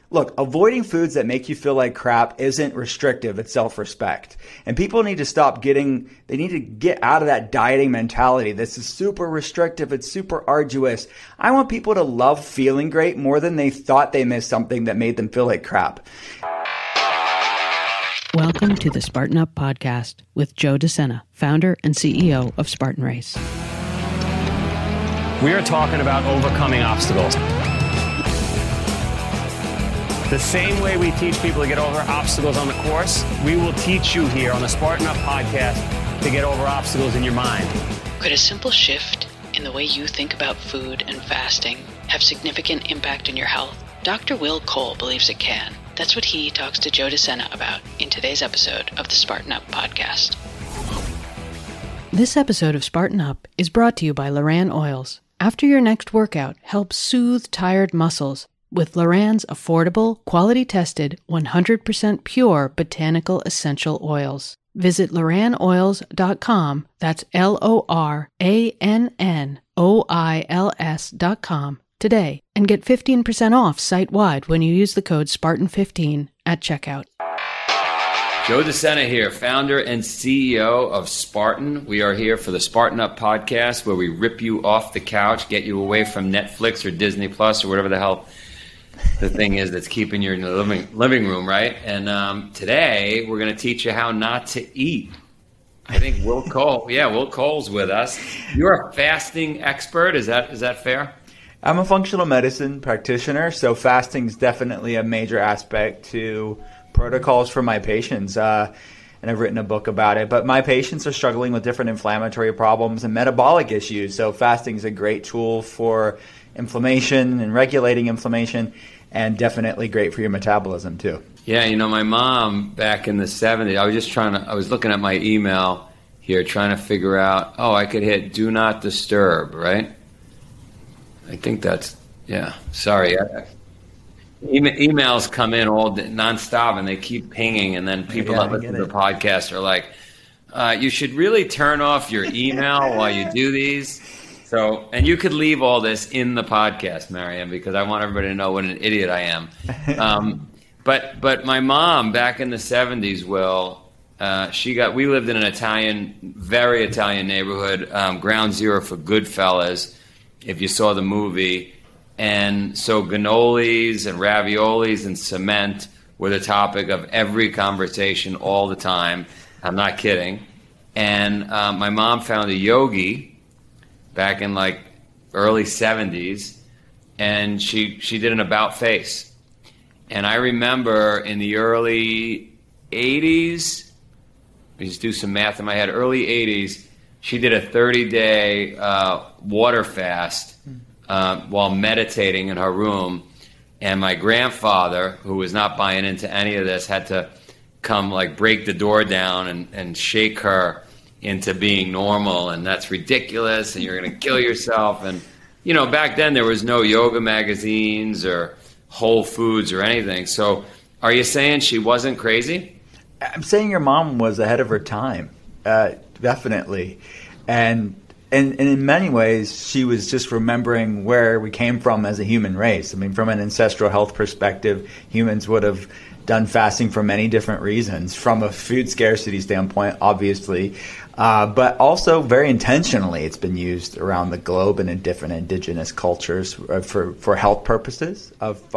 Look, avoiding foods that make you feel like crap isn't restrictive, it's self-respect. And people need to they need to get out of that dieting mentality. This is super restrictive, it's super arduous. I want people to love feeling great more than they thought they missed something that made them feel like crap. Welcome to the Spartan Up Podcast with Joe DeSena, founder and CEO of Spartan Race. We are talking about overcoming obstacles. The same way we teach people to get over obstacles on the course, we will teach you here on the Spartan Up Podcast to get over obstacles in your mind. Could a simple shift in the way you think about food and fasting have significant impact on your health? Dr. Will Cole believes it can. That's what he talks to Joe DeSena about in today's episode of the Spartan Up Podcast. This episode of Spartan Up is brought to you by Loran Oils. After your next workout, help soothe tired muscles with Loran's affordable, quality-tested, 100% pure botanical essential oils. Visit LoranOils.com, that's LORANNOILS.com today and get 15% off site-wide when you use the code SPARTAN15 at checkout. Joe DeSena here, founder and CEO of Spartan. We are here for the Spartan Up Podcast, where we rip you off the couch, get you away from Netflix or Disney Plus or whatever the hell the thing is that's keeping you in the living room, right? And today we're going to teach you how not to eat. I think Will Cole's with us. You're a fasting expert. Is that fair? I'm a functional medicine practitioner, so fasting is definitely a major aspect to protocols for my patients. And I've written a book about it. But my patients are struggling with different inflammatory problems and metabolic issues. So fasting is a great tool for inflammation and regulating inflammation, and definitely great for your metabolism too. Yeah, my mom back in the 70s, I was looking at my email here trying to figure out, I could hit do not disturb, right? I think that's, sorry. Emails come in all nonstop and they keep pinging, and then people that listen to the podcast are like, you should really turn off your email while you do these. So, and you could leave all this in the podcast, Marianne, because I want everybody to know what an idiot I am. But my mom back in the 70s, we lived in an very Italian neighborhood, ground zero for Goodfellas, if you saw the movie. And so cannolis and raviolis and cement were the topic of every conversation all the time. I'm not kidding. And my mom found a yogi back in early 70s, and she did an about face. And I remember in the early 80s, let me just do some math in my head, early 80s, she did a 30-day water fast while meditating in her room. And my grandfather, who was not buying into any of this, had to come break the door down and shake her into being normal, and that's ridiculous, and you're going to kill yourself. And, back then there was no yoga magazines or Whole Foods or anything. So are you saying she wasn't crazy? I'm saying your mom was ahead of her time, definitely. And in many ways, she was just remembering where we came from as a human race. I mean, from an ancestral health perspective, humans would have done fasting for many different reasons, from a food scarcity standpoint, obviously, but also very intentionally. It's been used around the globe and in different indigenous cultures for health purposes.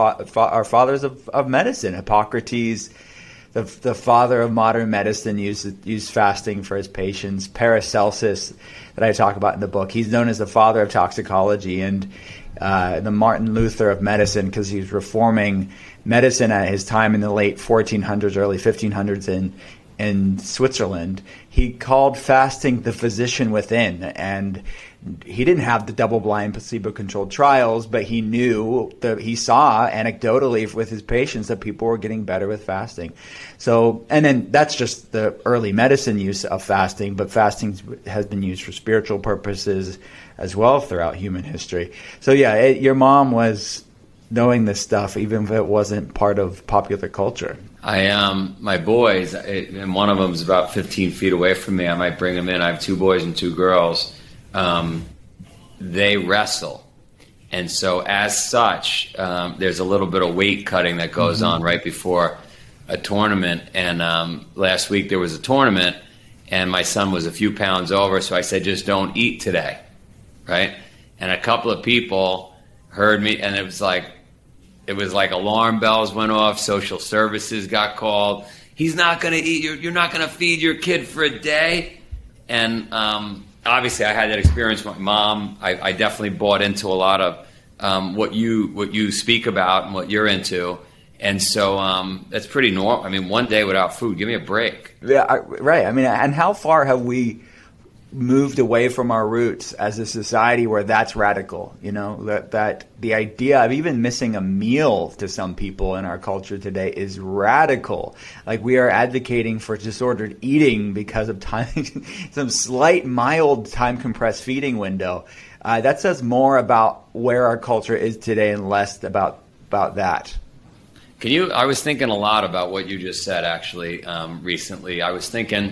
Our fathers of medicine, Hippocrates, the father of modern medicine, used fasting for his patients. Paracelsus, that I talk about in the book, he's known as the father of toxicology and the Martin Luther of medicine, because he was reforming medicine at his time in the late 1400s, early 1500s in Switzerland. He called fasting the physician within, and he didn't have the double-blind, placebo-controlled trials, but he knew that he saw anecdotally with his patients that people were getting better with fasting. So, and then that's just the early medicine use of fasting, but fasting has been used for spiritual purposes as well throughout human history. So yeah, your mom was knowing this stuff, even if it wasn't part of popular culture. My boys, and one of them is about 15 feet away from me. I might bring them in. I have 2 boys and 2 girls. They wrestle. And so as such, there's a little bit of weight cutting that goes on right before a tournament. And last week there was a tournament, and my son was a few pounds over, so I said, just don't eat today, right? And a couple of people heard me, and it was like alarm bells went off, social services got called. He's not going to eat, you're not going to feed your kid for a day. And obviously I had that experience with my mom. I definitely bought into a lot of what you speak about and what you're into. And so that's pretty normal. I mean, one day without food, give me a break. Yeah, right. I mean, and how far have we moved away from our roots as a society where that's radical? You know, that the idea of even missing a meal to some people in our culture today is radical. Like, we are advocating for disordered eating because of time, some slight, mild time compressed feeding window. That says more about where our culture is today and less about that. I was thinking a lot about what you just said, actually, recently. I was thinking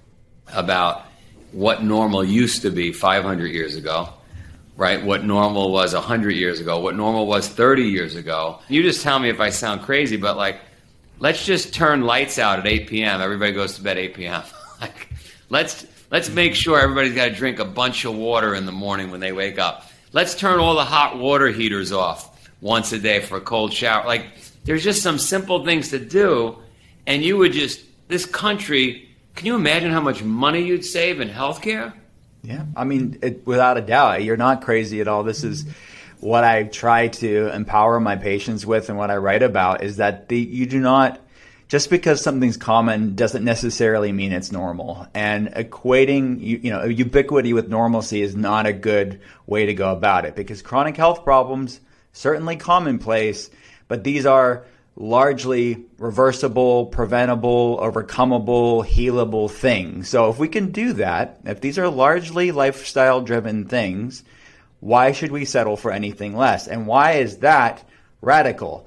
about what normal used to be 500 years ago, right? What normal was 100 years ago, what normal was 30 years ago. You just tell me if I sound crazy, but like, let's just turn lights out at 8 p.m. Everybody goes to bed 8 p.m. Like, let's make sure everybody's got to drink a bunch of water in the morning when they wake up. Let's turn all the hot water heaters off once a day for a cold shower. Like, there's just some simple things to do, and this country, can you imagine how much money you'd save in healthcare? Yeah, I mean, without a doubt, you're not crazy at all. This is what I try to empower my patients with, and what I write about is that you do not, just because something's common doesn't necessarily mean it's normal. And equating, ubiquity with normalcy is not a good way to go about it, because chronic health problems, certainly commonplace, but these are largely reversible, preventable, overcomable, healable things. So if we can do that, if these are largely lifestyle-driven things, why should we settle for anything less? And why is that radical?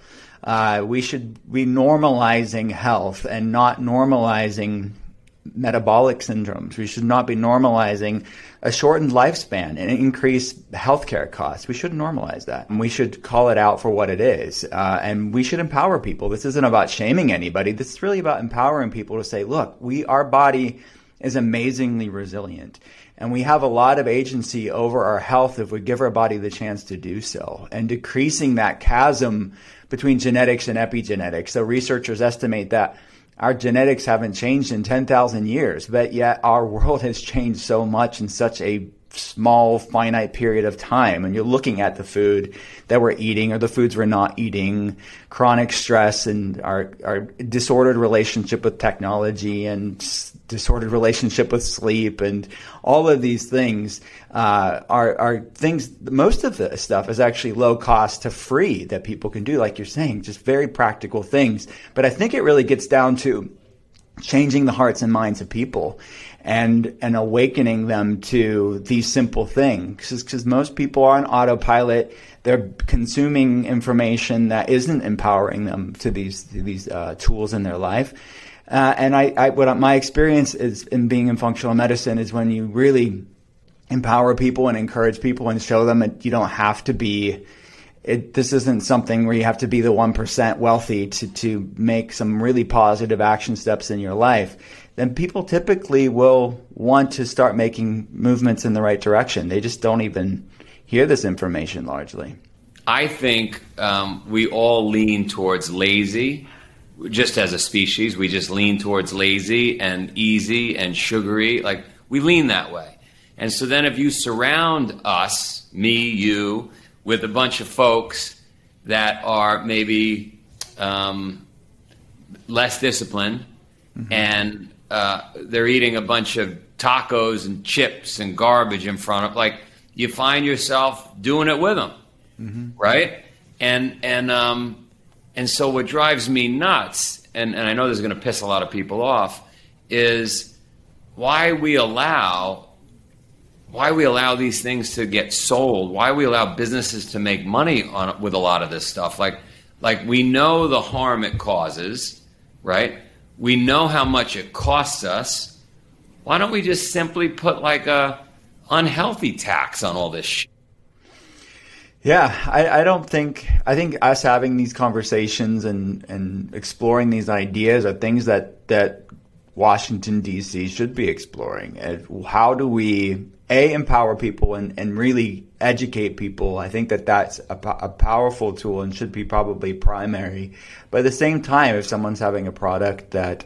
We should be normalizing health and not normalizing metabolic syndromes. We should not be normalizing a shortened lifespan and increased healthcare costs. We should normalize that. And we should call it out for what it is. And we should empower people. This isn't about shaming anybody. This is really about empowering people to say, look, our body is amazingly resilient. And we have a lot of agency over our health if we give our body the chance to do so. And decreasing that chasm between genetics and epigenetics. So researchers estimate that our genetics haven't changed in 10,000 years, but yet our world has changed so much in such a small, finite period of time. And you're looking at the food that we're eating or the foods we're not eating, chronic stress, and our disordered relationship with technology and disordered relationship with sleep, and all of these things are things. Most of the stuff is actually low cost to free that people can do, like you're saying, just very practical things. But I think it really gets down to changing the hearts and minds of people and awakening them to these simple things, because most people are on autopilot. They're consuming information that isn't empowering them to these tools in their life. And what my experience is in being in functional medicine is when you really empower people and encourage people and show them that you don't have to be. This isn't something where you have to be the 1% wealthy to make some really positive action steps in your life. Then people typically will want to start making movements in the right direction. They just don't even hear this information largely. I think we all lean towards lazy. Just as a species, we just lean towards lazy and easy and sugary. Like, we lean that way. And so then if you surround us, me, you, with a bunch of folks that are maybe less disciplined, and they're eating a bunch of tacos and chips and garbage in front of, like, you find yourself doing it with them, right? And so what drives me nuts, and I know this is going to piss a lot of people off, is why we allow these things to get sold, why we allow businesses to make money with a lot of this stuff. Like we know the harm it causes, right? We know how much it costs us. Why don't we just simply put like a unhealthy tax on all this shit? Yeah, I think us having these conversations and exploring these ideas are things that Washington, D.C. should be exploring. And how do we, empower people and really educate people? I think that's a powerful tool and should be probably primary. But at the same time, if someone's having a product that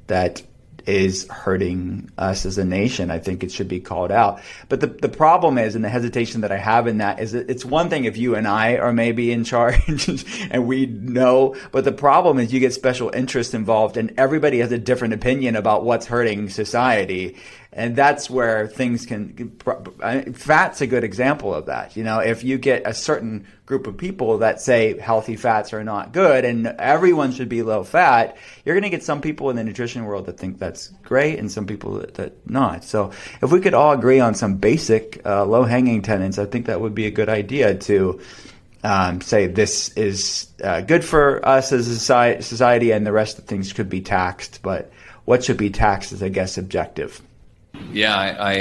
is hurting us as a nation, I think it should be called out. But the problem is, and the hesitation that I have in that is that it's one thing if you and I are maybe in charge and we know, but the problem is you get special interests involved and everybody has a different opinion about what's hurting society. And that's where things fat's a good example of that. If you get a certain group of people that say healthy fats are not good and everyone should be low fat, you're going to get some people in the nutrition world that think that's great and some people that not. So if we could all agree on some basic low-hanging tenets, I think that would be a good idea to say this is good for us as a society and the rest of things could be taxed. But what should be taxed is, I guess, subjective. Yeah,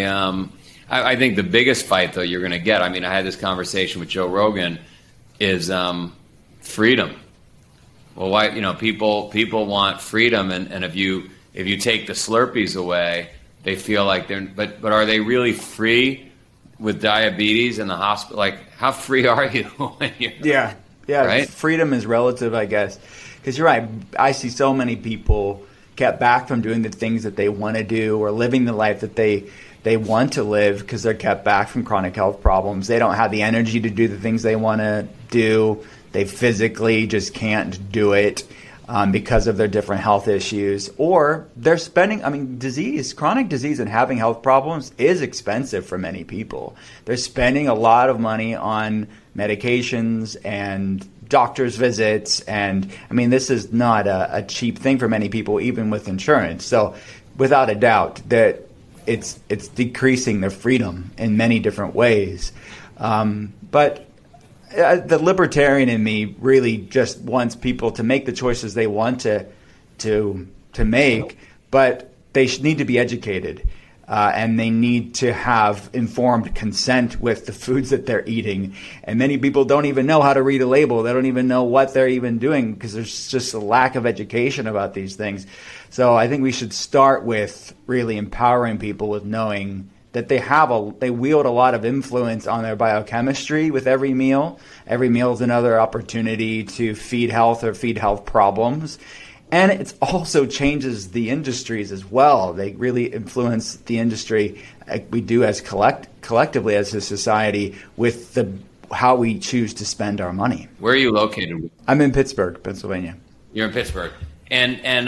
I think the biggest fight, though, you're going to get, I had this conversation with Joe Rogan, is freedom. Well, why, people want freedom, and if you take the Slurpees away, they feel like but are they really free with diabetes in the hospital? Like, how free are you when you're... Yeah, right? Freedom is relative, I guess. Because you're right, I see so many people kept back from doing the things that they want to do or living the life that they want to live because they're kept back from chronic health problems. They don't have the energy to do the things they want to do. They physically just can't do it because of their different health issues. Or they're spending, chronic disease and having health problems is expensive for many people. They're spending a lot of money on medications and doctor's visits, and this is not a cheap thing for many people, even with insurance. So without a doubt that it's decreasing their freedom in many different ways. But the libertarian in me really just wants people to make the choices they want to make, but they need to be educated. And they need to have informed consent with the foods that they're eating. And many people don't even know how to read a label. They don't even know what they're even doing because there's just a lack of education about these things. So I think we should start with really empowering people with knowing that they wield a lot of influence on their biochemistry with every meal. Every meal is another opportunity to feed health or feed health problems. And it also changes the industries as well. They really influence the industry, like we do as collectively as a society, with how we choose to spend our money. Where are you located? I'm in Pittsburgh, Pennsylvania. You're in Pittsburgh. And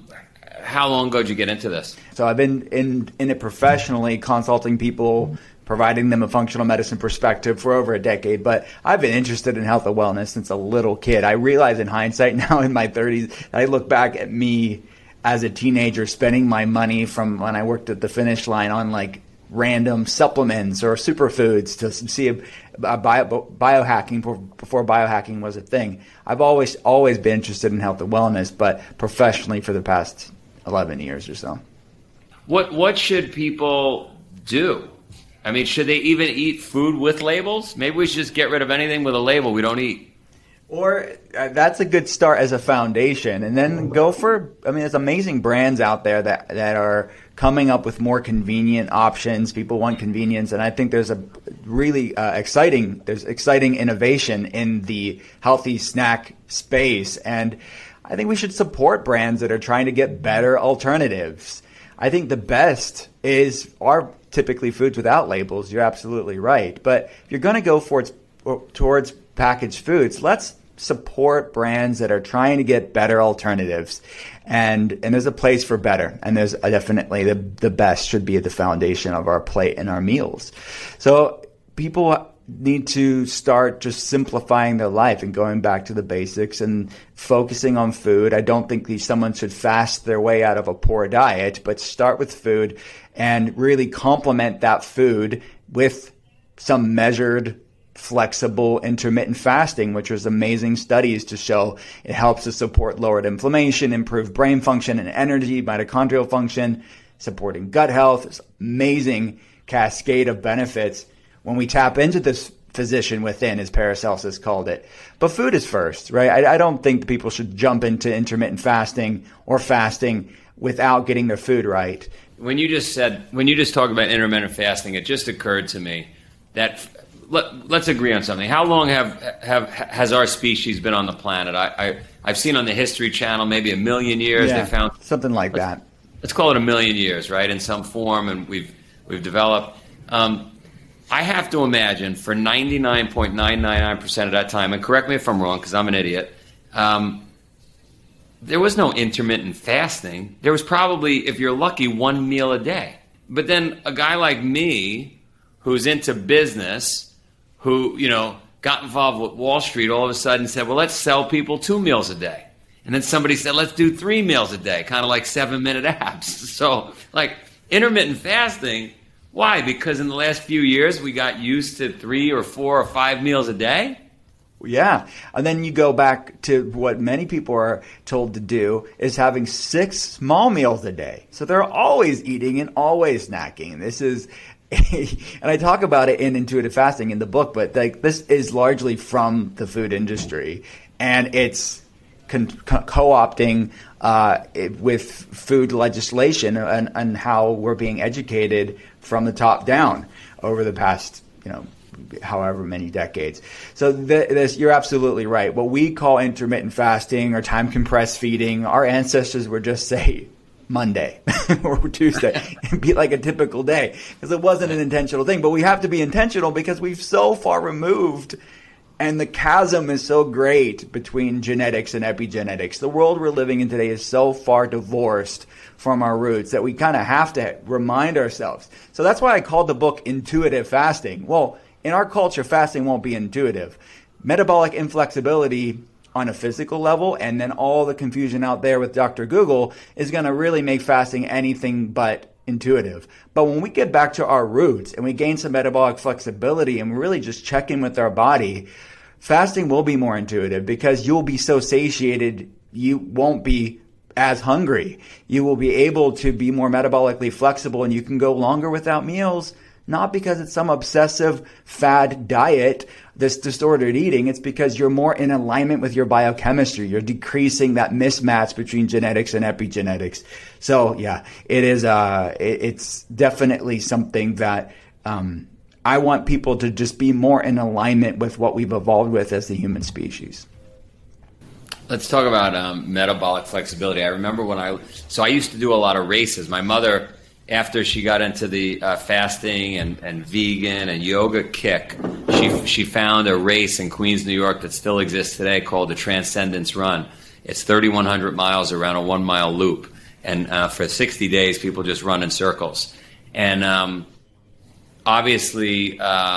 how long ago did you get into this? So I've been in it professionally, consulting people, providing them a functional medicine perspective for over a decade. But I've been interested in health and wellness since a little kid. I realize in hindsight now in my 30s, I look back at me as a teenager spending my money from when I worked at the Finish Line on like random supplements or superfoods to see biohacking before biohacking was a thing. I've always been interested in health and wellness, but professionally for the past 11 years or so. What should people do? Should they even eat food with labels? Maybe we should just get rid of anything with a label we don't eat. Or that's a good start as a foundation. And then go for, there's amazing brands out there that are coming up with more convenient options. People want convenience. And I think there's a really exciting innovation in the healthy snack space. And I think we should support brands that are trying to get better alternatives. I think the best are typically foods without labels. You're absolutely right. But if you're going to go towards packaged foods, let's support brands that are trying to get better alternatives. And there's a place for better. And there's definitely the best should be at the foundation of our plate and our meals. So people need to start just simplifying their life and going back to the basics and focusing on food. I don't think someone should fast their way out of a poor diet, but start with food and really complement that food with some measured, flexible, intermittent fasting, which was amazing studies to show it helps to support lowered inflammation, improve brain function and energy, mitochondrial function, supporting gut health. It's amazing cascade of benefits when we tap into this physician within, as Paracelsus called it. But food is first, right? I don't think people should jump into intermittent fasting or fasting without getting their food right. When you just talk about intermittent fasting, it just occurred to me that let's agree on something. How long has our species been on the planet? I've seen on the History Channel maybe 1 million years. Yeah, they found something like that. Let's call it 1 million years, right? In some form, and we've developed. I have to imagine for 99.999% of that time, and correct me if I'm wrong because I'm an idiot, there was no intermittent fasting. There was probably, if you're lucky, 1 meal a day. But then a guy like me, who's into business, who, got involved with Wall Street, all of a sudden said, well, let's sell people 2 meals a day. And then somebody said, let's do 3 meals a day, kind of like 7-minute apps. So, intermittent fasting, why? Because in the last few years, we got used to 3 or 4 or 5 meals a day? Yeah. And then you go back to what many people are told to do is having 6 small meals a day. So they're always eating and always snacking. This is, and I talk about it in Intuitive Fasting in the book, but this is largely from the food industry. And it's co-opting with food legislation and how we're being educated from the top down over the past, however many decades. So you're absolutely right. What we call intermittent fasting or time compressed feeding, our ancestors would just say Monday or Tuesday and be like a typical day because it wasn't an intentional thing. But we have to be intentional because we've so far removed. And the chasm is so great between genetics and epigenetics. The world we're living in today is so far divorced from our roots that we kind of have to remind ourselves. So that's why I called the book Intuitive Fasting. Well, in our culture, fasting won't be intuitive. Metabolic inflexibility on a physical level and then all the confusion out there with Dr. Google is going to really make fasting anything but intuitive. But when we get back to our roots and we gain some metabolic flexibility and we really just check in with our body, fasting will be more intuitive because you'll be so satiated, you won't be as hungry. You will be able to be more metabolically flexible and you can go longer without meals, not because it's some obsessive fad diet, this disordered eating. It's because you're more in alignment with your biochemistry. You're decreasing that mismatch between genetics and epigenetics. So yeah, it is, it's definitely something that, I want people to just be more in alignment with what we've evolved with as the human species. Let's talk about metabolic flexibility. I remember I used to do a lot of races. My mother, after she got into the fasting and vegan and yoga kick, she found a race in Queens, New York that still exists today called the Transcendence Run. It's 3,100 miles around a 1-mile loop. And for 60 days, people just run in circles. And obviously,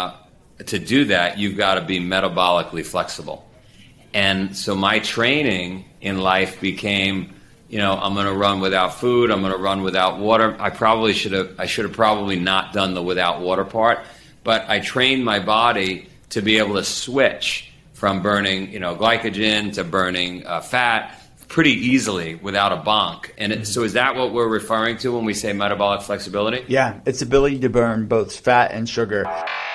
to do that, you've got to be metabolically flexible. And so my training in life became, I'm going to run without food. I'm going to run without water. I should have probably not done the without water part, but I trained my body to be able to switch from burning, glycogen to burning fat pretty easily without a bonk. And so is that what we're referring to when we say metabolic flexibility? Yeah, it's ability to burn both fat and sugar.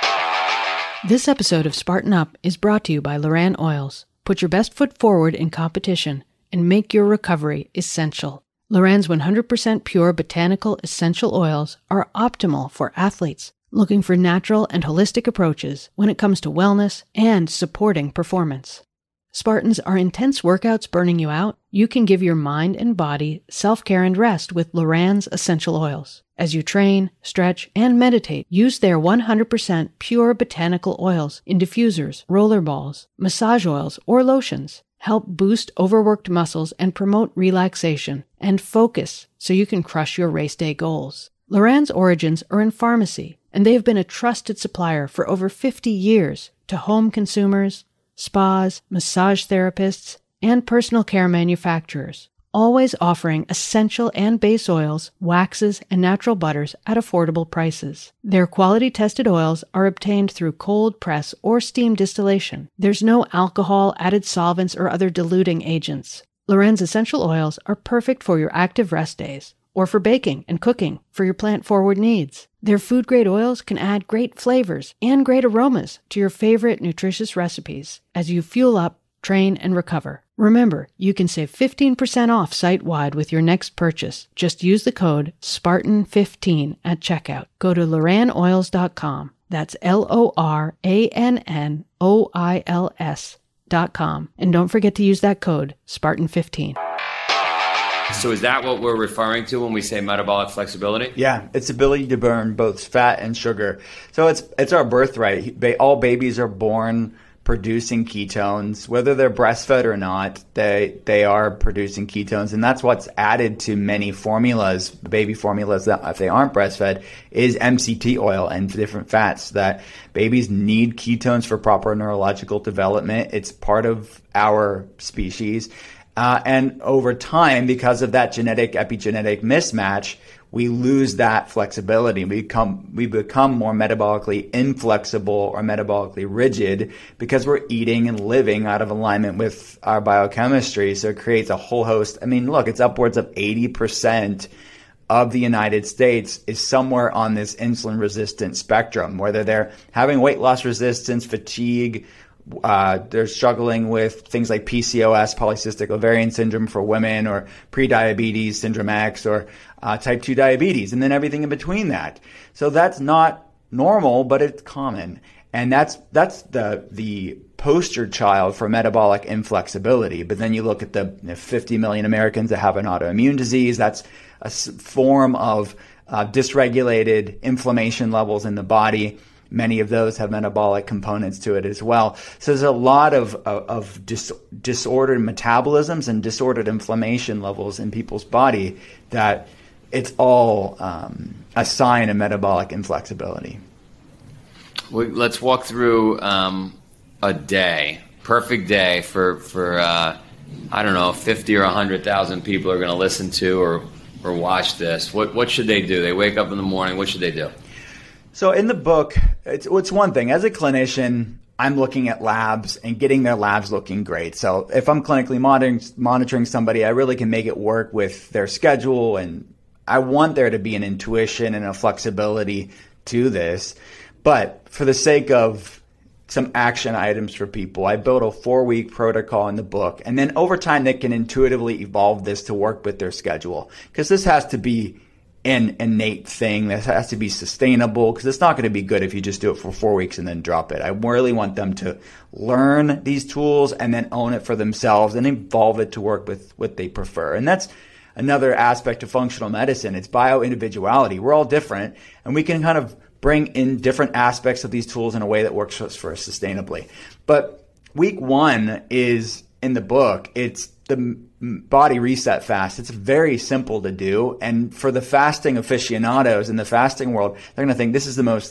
This episode of Spartan Up is brought to you by Loran Oils. Put your best foot forward in competition and make your recovery essential. Loran's 100% pure botanical essential oils are optimal for athletes looking for natural and holistic approaches when it comes to wellness and supporting performance. Spartans, are intense workouts burning you out? You can give your mind and body self-care and rest with Loran's essential oils. As you train, stretch, and meditate, use their 100% pure botanical oils in diffusers, roller balls, massage oils, or lotions. Help boost overworked muscles and promote relaxation and focus so you can crush your race day goals. Loran's origins are in pharmacy, and they have been a trusted supplier for over 50 years to home consumers, spas, massage therapists, and personal care manufacturers, always offering essential and base oils, waxes, and natural butters at affordable prices. Their quality-tested oils are obtained through cold press or steam distillation. There's no alcohol, added solvents, or other diluting agents. Loran's essential oils are perfect for your active rest days or for baking and cooking for your plant-forward needs. Their food-grade oils can add great flavors and great aromas to your favorite nutritious recipes as you fuel up, train, and recover. Remember, you can save 15% off site-wide with your next purchase. Just use the code SPARTAN15 at checkout. Go to LoranOils.com. That's LORANNOILS.com. And don't forget to use that code SPARTAN15. So is that what we're referring to when we say metabolic flexibility? Yeah, it's ability to burn both fat and sugar. So it's our birthright. All babies are born producing ketones, whether they're breastfed or not. They are producing ketones, and that's what's added to many formulas, baby formulas, that if they aren't breastfed, is MCT oil and different fats. That babies need ketones for proper neurological development. It's part of our species. And over time, because of that genetic epigenetic mismatch, we lose that flexibility. We become more metabolically inflexible or metabolically rigid because we're eating and living out of alignment with our biochemistry. So it creates a whole host. I mean, look, it's upwards of 80% of the United States is somewhere on this insulin resistant spectrum, whether they're having weight loss resistance, fatigue, they're struggling with things like PCOS, polycystic ovarian syndrome for women, or prediabetes, syndrome X, or type 2 diabetes, and then everything in between that. So that's not normal, but it's common. And that's the poster child for metabolic inflexibility. But then you look at the 50 million Americans that have an autoimmune disease. That's a form of dysregulated inflammation levels in the body. Many of those have metabolic components to it as well. So there's a lot of disordered metabolisms and disordered inflammation levels in people's body that it's all a sign of metabolic inflexibility. Well, let's walk through a day, perfect day for I don't know, 50 or 100,000 people are going to listen to or watch this. What should they do? They wake up in the morning. What should they do? So in the book, it's one thing. As a clinician, I'm looking at labs and getting their labs looking great. So if I'm clinically monitoring somebody, I really can make it work with their schedule, and I want there to be an intuition and a flexibility to this. But for the sake of some action items for people, I built a 4-week protocol in the book. And then over time, they can intuitively evolve this to work with their schedule, because this has to be an innate thing. That has to be sustainable, because it's not going to be good if you just do it for 4 weeks and then drop it. I really want them to learn these tools and then own it for themselves and evolve it to work with what they prefer. And that's another aspect of functional medicine. It's bio-individuality. We're all different, and we can kind of bring in different aspects of these tools in a way that works for us sustainably. But week 1 is, in the book, it's the body reset fast. It's very simple to do. And for the fasting aficionados in the fasting world, they're going to think this is the most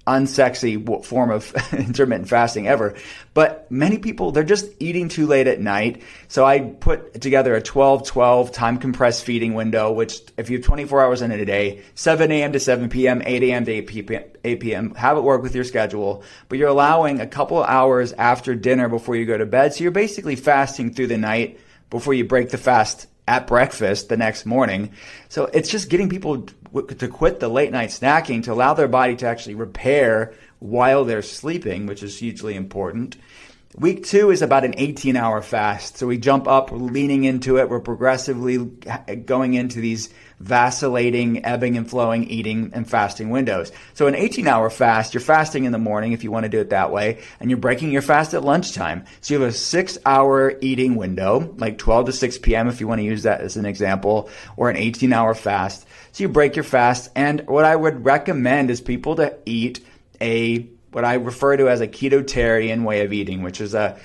unsexy form of intermittent fasting ever. But many people, they're just eating too late at night. So I put together a 12-12 time compressed feeding window, which if you have 24 hours in a day, 7 a.m. to 7 p.m., 8 a.m. to 8 p.m., have it work with your schedule. But you're allowing a couple of hours after dinner before you go to bed. So you're basically fasting through the night before you break the fast at breakfast the next morning. So it's just getting people to quit the late night snacking, to allow their body to actually repair while they're sleeping, which is hugely important. Week 2 is about an 18-hour fast. So we jump up, we're leaning into it. We're progressively going into these vacillating, ebbing and flowing eating and fasting windows. So an 18-hour fast, you're fasting in the morning if you want to do it that way, and you're breaking your fast at lunchtime. So you have a 6-hour eating window, like 12 to 6 p.m. if you want to use that as an example, or an 18-hour fast. So you break your fast, and what I would recommend is people to eat what I refer to as a ketotarian way of eating, which is a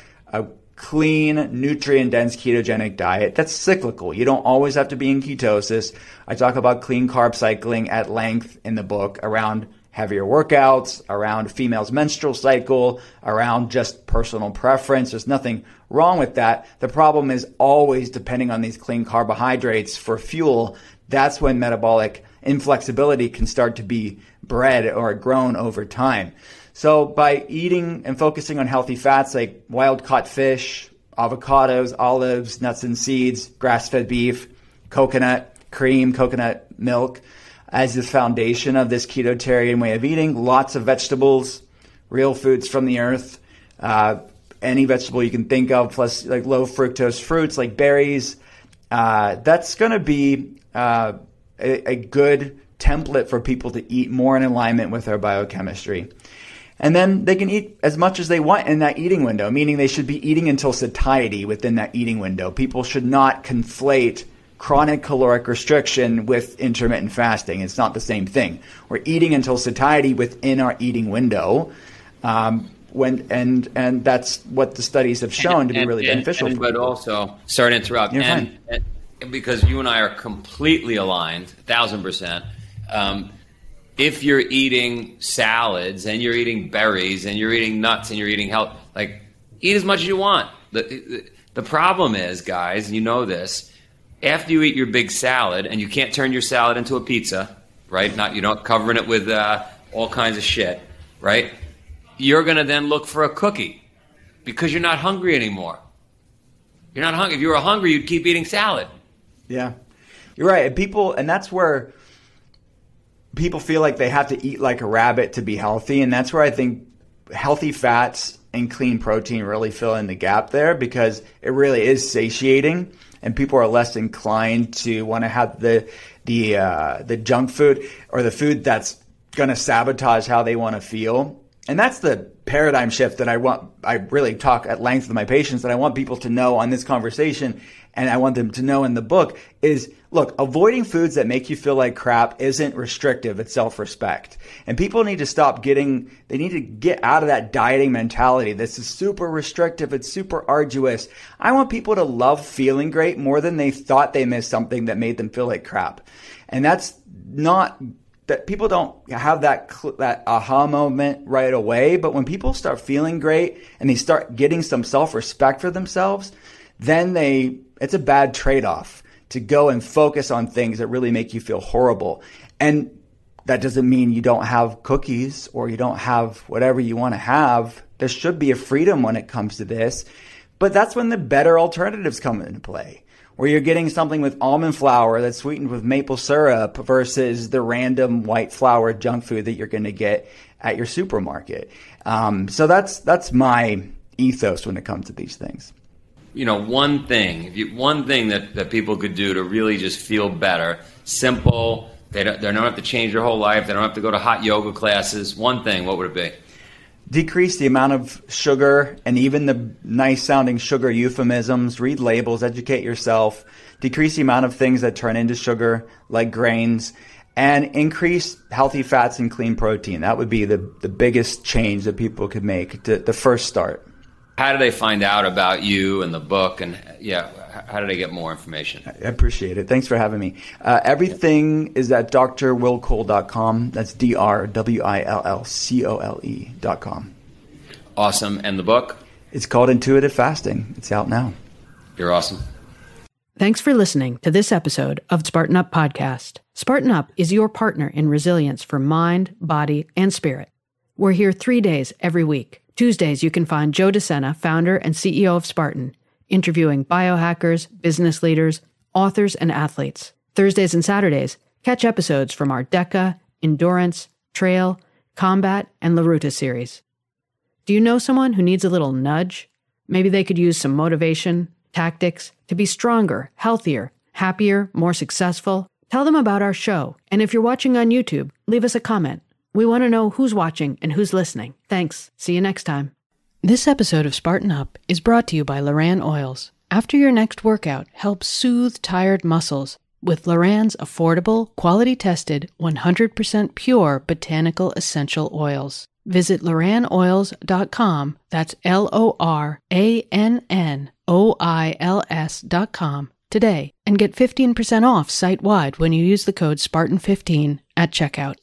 clean, nutrient-dense ketogenic diet that's cyclical. You don't always have to be in ketosis. I talk about clean carb cycling at length in the book, around heavier workouts, around female's menstrual cycle, around just personal preference. There's nothing wrong with that. The problem is always depending on these clean carbohydrates for fuel. That's when metabolic inflexibility can start to be bred or grown over time. So by eating and focusing on healthy fats like wild-caught fish, avocados, olives, nuts and seeds, grass-fed beef, coconut cream, coconut milk, as the foundation of this ketotarian way of eating. Lots of vegetables, real foods from the earth, any vegetable you can think of, plus like low fructose fruits like berries. That's going to be a good template for people to eat more in alignment with our biochemistry. And then they can eat as much as they want in that eating window, meaning they should be eating until satiety within that eating window. People should not conflate chronic caloric restriction with intermittent fasting. It's not the same thing. We're eating until satiety within our eating window, and that's what the studies have shown to be really beneficial. But also, sorry to interrupt, and because you and I are completely aligned, 1,000%. If you're eating salads and you're eating berries and you're eating nuts and you're eating health, like, eat as much as you want. The problem is, guys, you know this, after you eat your big salad, and you can't turn your salad into a pizza, right? You're not covering it with all kinds of shit, right? You're going to then look for a cookie because you're not hungry anymore. You're not hungry. If you were hungry, you'd keep eating salad. Yeah, you're right. And that's where people feel like they have to eat like a rabbit to be healthy. And that's where I think healthy fats and clean protein really fill in the gap there, because it really is satiating and people are less inclined to want to have the junk food or the food that's going to sabotage how they want to feel. And that's the paradigm shift that I really talk at length with my patients, that I want people to know on this conversation, and I want them to know in the book is, look, avoiding foods that make you feel like crap isn't restrictive, it's self-respect. And people need to they need to get out of that dieting mentality. This is super restrictive, it's super arduous. I want people to love feeling great more than they thought they missed something that made them feel like crap. And that's not... that people don't have that aha moment right away, but when people start feeling great and they start getting some self-respect for themselves, then it's a bad trade-off to go and focus on things that really make you feel horrible. And that doesn't mean you don't have cookies or you don't have whatever you want to have. There should be a freedom when it comes to this, but that's when the better alternatives come into play, where you're getting something with almond flour that's sweetened with maple syrup versus the random white flour junk food that you're going to get at your supermarket. So that's my ethos when it comes to these things. You know, one thing that people could do to really just feel better, simple, they don't have to change their whole life, they don't have to go to hot yoga classes. One thing, what would it be? Decrease the amount of sugar and even the nice sounding sugar euphemisms. Read labels, educate yourself. Decrease the amount of things that turn into sugar, like grains, and increase healthy fats and clean protein. That would be the biggest change that people could make, the first start. How do they find out about you and the book? And how do they get more information? I appreciate it. Thanks for having me. Everything is at drwillcole.com. That's drwillcole.com. Awesome. And the book? It's called Intuitive Fasting. It's out now. You're awesome. Thanks for listening to this episode of Spartan Up Podcast. Spartan Up is your partner in resilience for mind, body, and spirit. We're here 3 days every week. Tuesdays, you can find Joe DeSena, founder and CEO of Spartan, interviewing biohackers, business leaders, authors, and athletes. Thursdays and Saturdays, catch episodes from our DECA, Endurance, Trail, Combat, and La Ruta series. Do you know someone who needs a little nudge? Maybe they could use some motivation, tactics to be stronger, healthier, happier, more successful. Tell them about our show. And if you're watching on YouTube, leave us a comment. We want to know who's watching and who's listening. Thanks. See you next time. This episode of Spartan Up is brought to you by Loran Oils. After your next workout, help soothe tired muscles with Loran's affordable, quality-tested, 100% pure botanical essential oils. Visit LoranOils.com, that's LoranOils.com today and get 15% off site-wide when you use the code Spartan15 at checkout.